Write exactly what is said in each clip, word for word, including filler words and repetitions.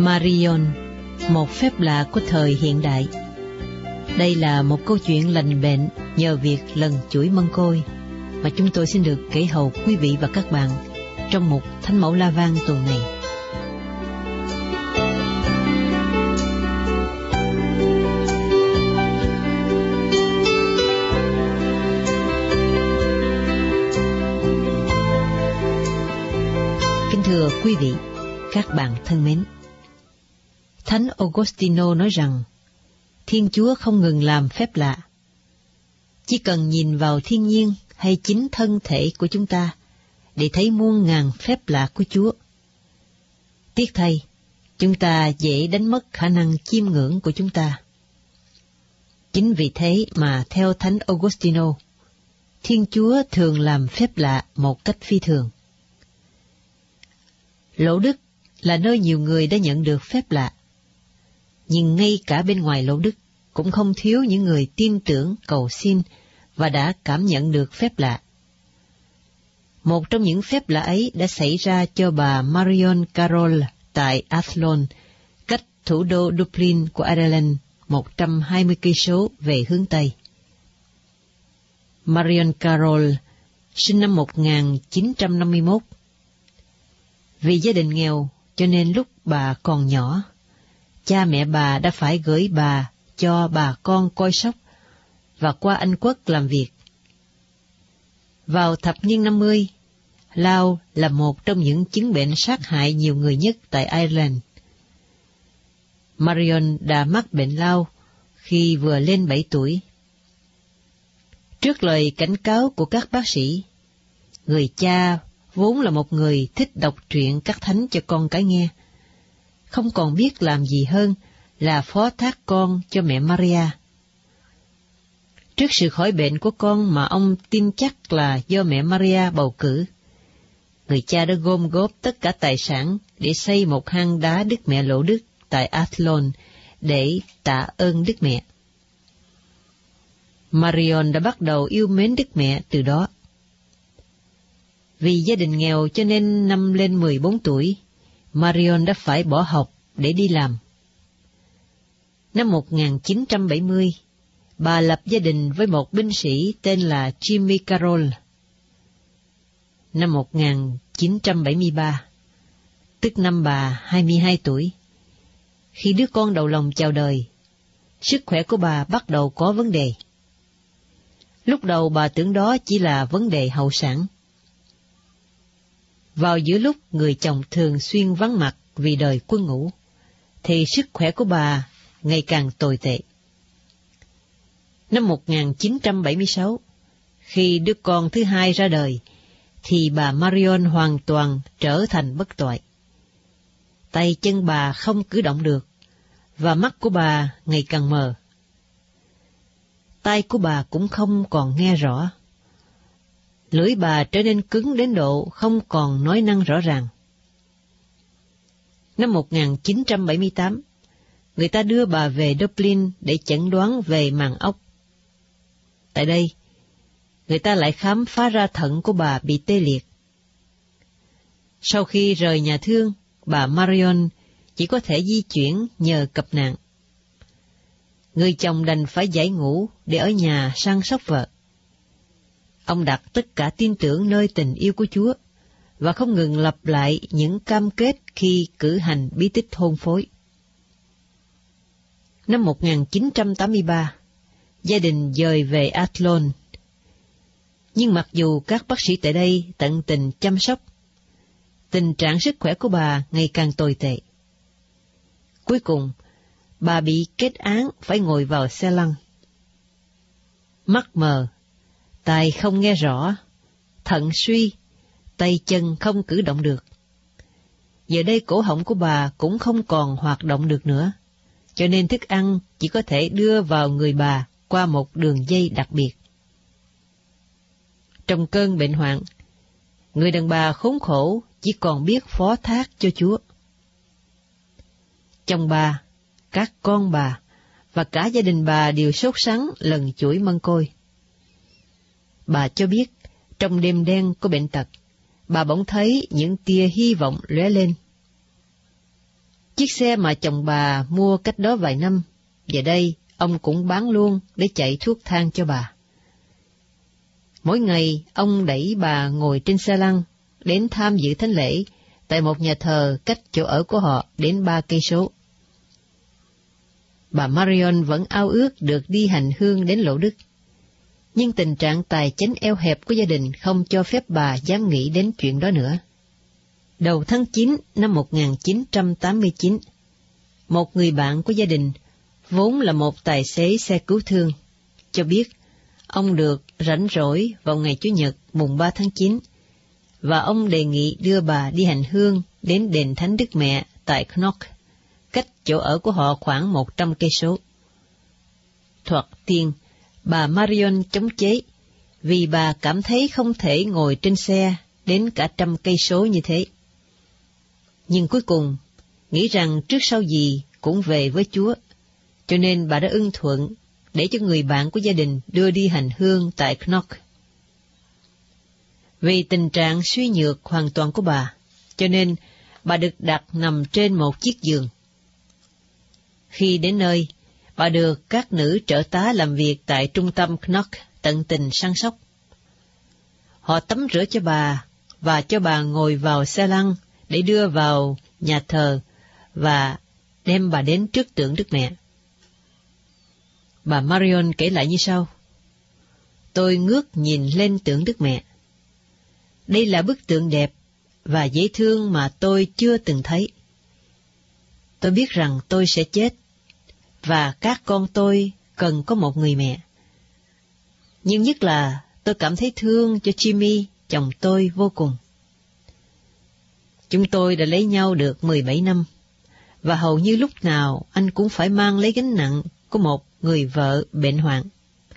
Marion, một phép lạ của thời hiện đại. Đây là một câu chuyện lành bệnh nhờ việc lần chuỗi mân côi mà chúng tôi xin được kể hầu quý vị và các bạn trong mục Thánh Mẫu La Vang tuần này. Kính thưa quý vị, các bạn thân mến, Thánh Augustino nói rằng Thiên Chúa không ngừng làm phép lạ. Chỉ cần nhìn vào thiên nhiên hay chính thân thể của chúng ta để thấy muôn ngàn phép lạ của Chúa. Tiếc thay, chúng ta dễ đánh mất khả năng chiêm ngưỡng của chúng ta. Chính vì thế mà theo Thánh Augustino, Thiên Chúa thường làm phép lạ một cách phi thường. Lỗ Đức là nơi nhiều người đã nhận được phép lạ. Nhưng ngay cả bên ngoài Lỗ Đức cũng không thiếu những người tin tưởng, cầu xin và đã cảm nhận được phép lạ. Một trong những phép lạ ấy đã xảy ra cho bà Marion Carroll tại Athlone, cách thủ đô Dublin của Ireland một trăm hai mươi cây số về hướng Tây. Marion Carroll sinh năm một nghìn chín trăm năm mươi mốt. Vì gia đình nghèo cho nên lúc bà còn nhỏ, cha mẹ bà đã phải gửi bà cho bà con coi sóc và qua Anh Quốc làm việc. Vào thập niên năm mươi, lao là một trong những chứng bệnh sát hại nhiều người nhất tại Ireland. Marion đã mắc bệnh lao khi vừa lên bảy tuổi. Trước lời cảnh cáo của các bác sĩ, người cha vốn là một người thích đọc truyện các thánh cho con cái nghe, không còn biết làm gì hơn là phó thác con cho mẹ Maria. Trước sự khỏi bệnh của con mà ông tin chắc là do mẹ Maria bầu cử, người cha đã gom góp tất cả tài sản để xây một hang đá Đức Mẹ Lỗ Đức tại Athlone để tạ ơn Đức Mẹ. Marion đã bắt đầu yêu mến Đức Mẹ từ đó. Vì gia đình nghèo cho nên năm lên mười bốn tuổi, Marion đã phải bỏ học để đi làm. Năm một nghìn chín trăm bảy mươi, bà lập gia đình với một binh sĩ tên là Jimmy Carroll. Năm một nghìn chín trăm bảy mươi ba, tức năm bà hai mươi hai tuổi, khi đứa con đầu lòng chào đời, sức khỏe của bà bắt đầu có vấn đề. Lúc đầu bà tưởng đó chỉ là vấn đề hậu sản. Vào giữa lúc người chồng thường xuyên vắng mặt vì đời quân ngũ, thì sức khỏe của bà ngày càng tồi tệ. Năm một nghìn chín trăm bảy mươi sáu, khi đứa con thứ hai ra đời, thì bà Marion hoàn toàn trở thành bất toại. Tay chân bà không cử động được, và mắt của bà ngày càng mờ. Tai của bà cũng không còn nghe rõ. Lưỡi bà trở nên cứng đến độ không còn nói năng rõ ràng. Năm một nghìn chín trăm bảy mươi tám, người ta đưa bà về Dublin để chẩn đoán về màng ốc. Tại đây, người ta lại khám phá ra thận của bà bị tê liệt. Sau khi rời nhà thương, bà Marion chỉ có thể di chuyển nhờ cặp nạn. Người chồng đành phải giải ngũ để ở nhà săn sóc vợ. Ông đặt tất cả tin tưởng nơi tình yêu của Chúa, và không ngừng lặp lại những cam kết khi cử hành bí tích hôn phối. Năm một nghìn chín trăm tám mươi ba, gia đình dời về Athlone. Nhưng mặc dù các bác sĩ tại đây tận tình chăm sóc, tình trạng sức khỏe của bà ngày càng tồi tệ. Cuối cùng, bà bị kết án phải ngồi vào xe lăn. Mắt mờ, tai không nghe rõ, thận suy, tay chân không cử động được. Giờ đây cổ họng của bà cũng không còn hoạt động được nữa, cho nên thức ăn chỉ có thể đưa vào người bà qua một đường dây đặc biệt. Trong cơn bệnh hoạn, người đàn bà khốn khổ chỉ còn biết phó thác cho Chúa. Chồng bà, các con bà và cả gia đình bà đều sốt sắng lần chuỗi mân côi. Bà cho biết, trong đêm đen của bệnh tật, bà bỗng thấy những tia hy vọng lóe lên. Chiếc xe mà chồng bà mua cách đó vài năm, giờ đây ông cũng bán luôn để chạy thuốc thang cho bà. Mỗi ngày ông đẩy bà ngồi trên xe lăn đến tham dự thánh lễ tại một nhà thờ cách chỗ ở của họ đến ba cây số. Bà Marion vẫn ao ước được đi hành hương đến Lộ Đức, nhưng tình trạng tài chính eo hẹp của gia đình không cho phép bà dám nghĩ đến chuyện đó nữa. Đầu tháng chín năm một nghìn chín trăm tám mươi chín, một người bạn của gia đình, vốn là một tài xế xe cứu thương, cho biết ông được rảnh rỗi vào ngày Chủ nhật mùng ba tháng chín, và ông đề nghị đưa bà đi hành hương đến đền Thánh Đức Mẹ tại Knock, cách chỗ ở của họ khoảng một trăm cây số. Thoạt tiên, bà Marion chống chế, vì bà cảm thấy không thể ngồi trên xe đến cả trăm cây số như thế. Nhưng cuối cùng, nghĩ rằng trước sau gì cũng về với Chúa, cho nên bà đã ưng thuận để cho người bạn của gia đình đưa đi hành hương tại Knock. Vì tình trạng suy nhược hoàn toàn của bà, cho nên bà được đặt nằm trên một chiếc giường. Khi đến nơi, bà được các nữ trợ tá làm việc tại trung tâm Knock tận tình săn sóc. Họ tắm rửa cho bà và cho bà ngồi vào xe lăn để đưa vào nhà thờ và đem bà đến trước tượng Đức Mẹ. Bà Marion kể lại như sau: Tôi ngước nhìn lên tượng Đức Mẹ. Đây là bức tượng đẹp và dễ thương mà tôi chưa từng thấy. Tôi biết rằng tôi sẽ chết, và các con tôi cần có một người mẹ. Nhưng nhất là tôi cảm thấy thương cho Jimmy, chồng tôi vô cùng. Chúng tôi đã lấy nhau được mười bảy năm, và hầu như lúc nào anh cũng phải mang lấy gánh nặng của một người vợ bệnh hoạn.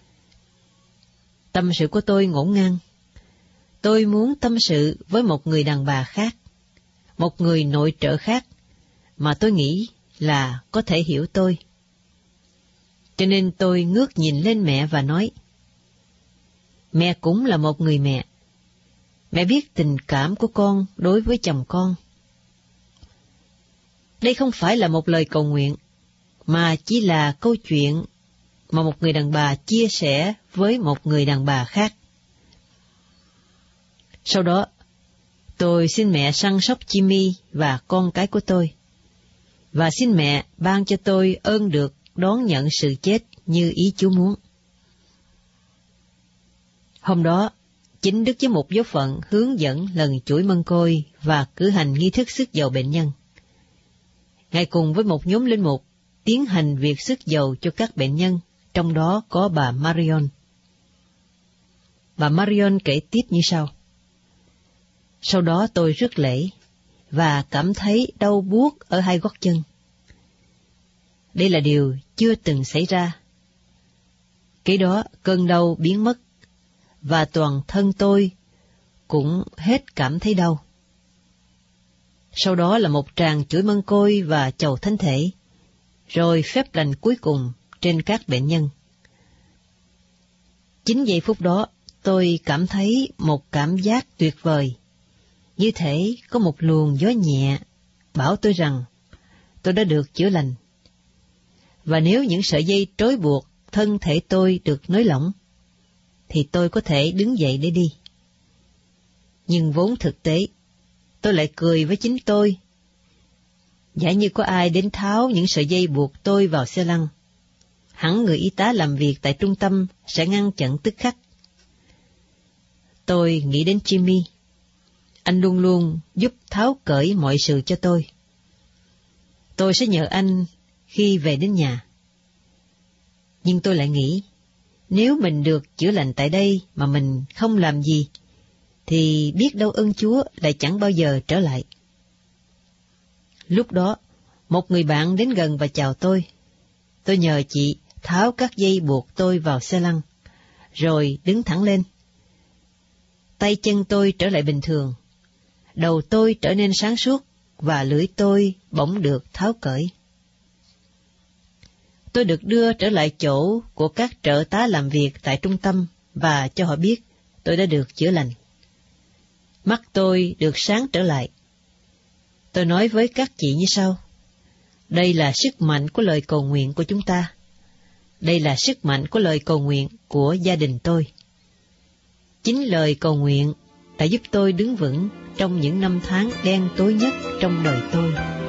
Tâm sự của tôi ngổn ngang. Tôi muốn tâm sự với một người đàn bà khác, một người nội trợ khác, mà tôi nghĩ là có thể hiểu tôi. Cho nên tôi ngước nhìn lên mẹ và nói: Mẹ cũng là một người mẹ. Mẹ biết tình cảm của con đối với chồng con. Đây không phải là một lời cầu nguyện, mà chỉ là câu chuyện mà một người đàn bà chia sẻ với một người đàn bà khác. Sau đó, tôi xin mẹ săn sóc Jimmy và con cái của tôi, và xin mẹ ban cho tôi ơn được đón nhận sự chết như ý Chúa muốn. Hôm đó, chính Đức Giám mục giáo phận hướng dẫn lần chuỗi mân côi và cử hành nghi thức xức dầu bệnh nhân. Ngài cùng với một nhóm linh mục tiến hành việc xức dầu cho các bệnh nhân, trong đó có bà Marion. Bà Marion kể tiếp như sau: Sau đó tôi rước lễ và cảm thấy đau buốt ở hai gót chân. Đây là điều chưa từng xảy ra. Kế đó cơn đau biến mất, và toàn thân tôi cũng hết cảm thấy đau. Sau đó là một tràng chuỗi mân côi và chầu thánh thể, rồi phép lành cuối cùng trên các bệnh nhân. Chính giây phút đó, tôi cảm thấy một cảm giác tuyệt vời, như thể có một luồng gió nhẹ bảo tôi rằng tôi đã được chữa lành. Và nếu những sợi dây trói buộc thân thể tôi được nới lỏng, thì tôi có thể đứng dậy để đi. Nhưng vốn thực tế, tôi lại cười với chính tôi. Giả như có ai đến tháo những sợi dây buộc tôi vào xe lăn, hẳn người y tá làm việc tại trung tâm sẽ ngăn chặn tức khắc. Tôi nghĩ đến Jimmy. Anh luôn luôn giúp tháo cởi mọi sự cho tôi. Tôi sẽ nhờ anh khi về đến nhà. Nhưng tôi lại nghĩ, nếu mình được chữa lành tại đây mà mình không làm gì, thì biết đâu ơn Chúa lại chẳng bao giờ trở lại. Lúc đó, một người bạn đến gần và chào tôi. Tôi nhờ chị tháo các dây buộc tôi vào xe lăn, rồi đứng thẳng lên. Tay chân tôi trở lại bình thường, đầu tôi trở nên sáng suốt, và lưỡi tôi bỗng được tháo cởi. Tôi được đưa trở lại chỗ của các trợ tá làm việc tại trung tâm và cho họ biết tôi đã được chữa lành. Mắt tôi được sáng trở lại. Tôi nói với các chị như sau: Đây là sức mạnh của lời cầu nguyện của chúng ta. Đây là sức mạnh của lời cầu nguyện của gia đình tôi. Chính lời cầu nguyện đã giúp tôi đứng vững trong những năm tháng đen tối nhất trong đời tôi.